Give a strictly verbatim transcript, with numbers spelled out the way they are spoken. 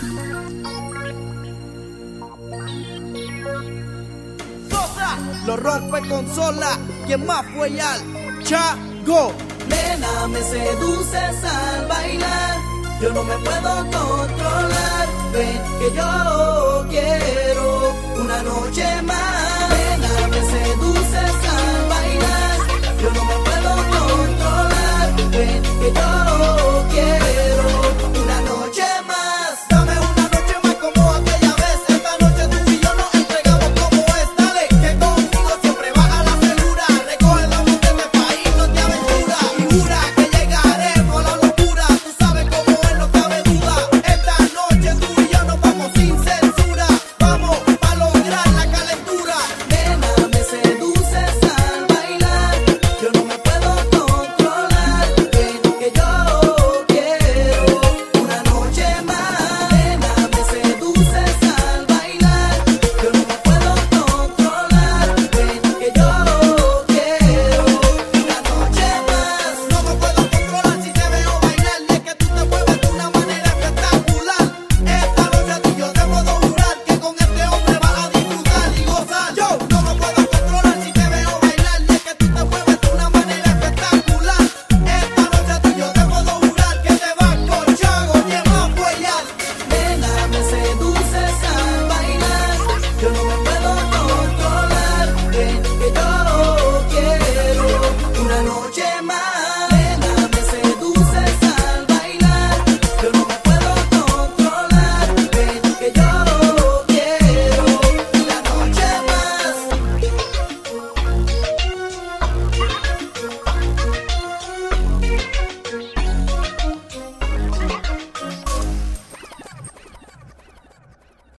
Lo rompe consola, quien más fue al Chago. Nena, me seduces al bailar, yo no me puedo controlar, ven que yo